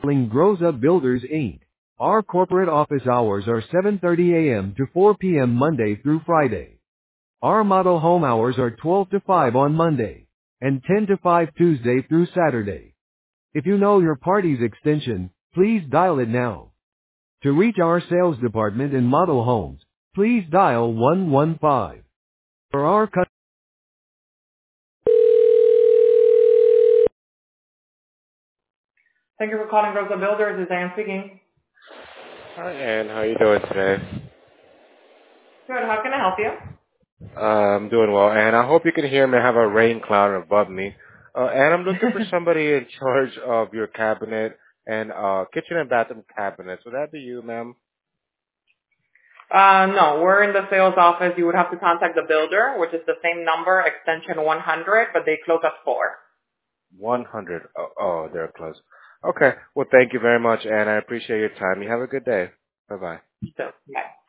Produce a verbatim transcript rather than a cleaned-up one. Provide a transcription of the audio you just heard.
calling Grows Up Builders Incorporated. Our corporate office hours are seven thirty a m to four p m Monday through Friday. Our model home hours are twelve to five on Monday and ten to five Tuesday through Saturday. If you know your party's extension, please dial it now. To reach our sales department in model homes, please dial one one five. For our customers, thank you for calling Grows Up Builders. This is Ann speaking. Hi, Ann. How are you doing today? Good. How can I help you? Uh, I'm doing well, and I hope you can hear me. I have a rain cloud above me. Uh, and I'm looking for somebody in charge of your cabinet and uh, kitchen and bathroom cabinets. Would that be you, ma'am? Uh, no, we're in the sales office. You would have to contact the builder, which is the same number, extension one hundred, but they close at four. one hundred. Oh, oh, they're close. Okay. Well, thank you very much, Ann. I appreciate your time. You have a good day. Bye-bye. So, yeah.